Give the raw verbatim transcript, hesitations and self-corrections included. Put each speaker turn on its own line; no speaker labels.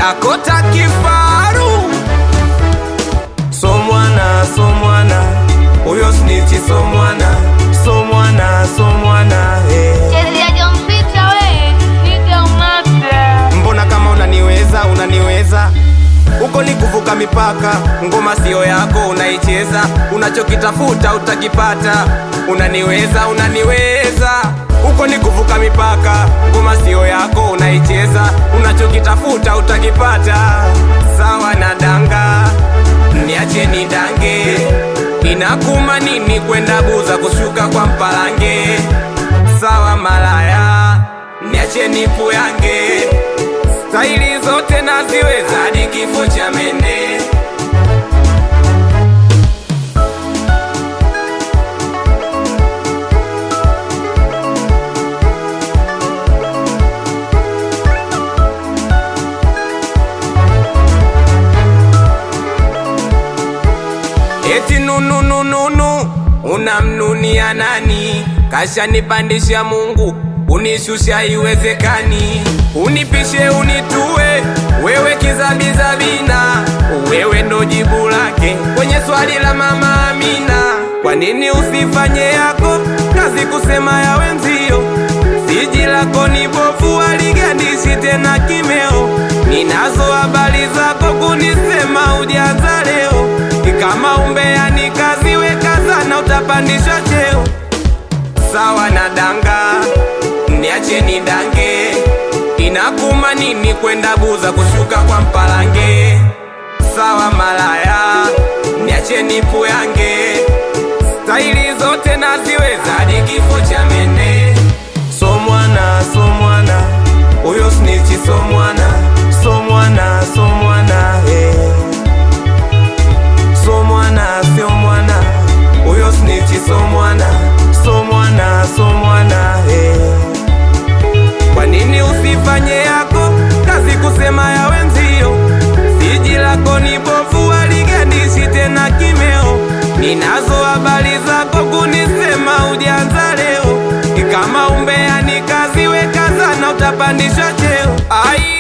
Dakota kifaru. So mwana, so mwana, uyo snitchi so mwana, so mwana, so mwana, hey.
Chezi ya jompita we, nige umate.
Mbona kama unaniweza, unaniweza uko ni kuvuka mipaka, ngoma sio yako unaicheza, unachokitafuta utakipata. Unaniweza, unaniweza uko ni kuvuka mipaka, ngoma sio yako unaicheza, unachokitafuta utakipata. Sawa na danga, niache ni dange, inakuma nini kwenda Buza kushuka kwa Mpalange. Sawa malaya, niache nipu yange, staili zote naziweza hadi kifo cha mende. Eti nunu nunu nunu, unamnunia nani? Kasha nipandisha Mungu, unishusha iwezekani. Unipishe unitue, wewe kizabizabina, wewe ndo jibu lake kwenye swali la mama Amina. Kwa nini usifanye yako kazi kusema ya wenzio? Siji lako ni bofu, waligandishi tena kimeo. Ninazo habari zako kunisema ujaza leo. Kama umbea ni kazi, weka sana utapandishwa cheo. Sawa na danga, niache ni dange, inakuma nini kwenda Buza kushuka kwa Mpalange. Sawa malaya, niache nipu yange, staili zote naziweza hadi kifo cha mende. So mwana, so mwana, uyo snitchi so mwana, so mwana, so mwana, hey. So mwana, sio mwana, uyo snitchi so mwana, so mwana, so mwana, hey. Kwa nini usifanye yako kazi kusema ya wenzio? Siji lako ni bofu, waligandishi tena kimeo. Ninazo habari zako kunisema ujanza leo. Kama umbea ni kazi, weka sana utapandishwa cheo. Ai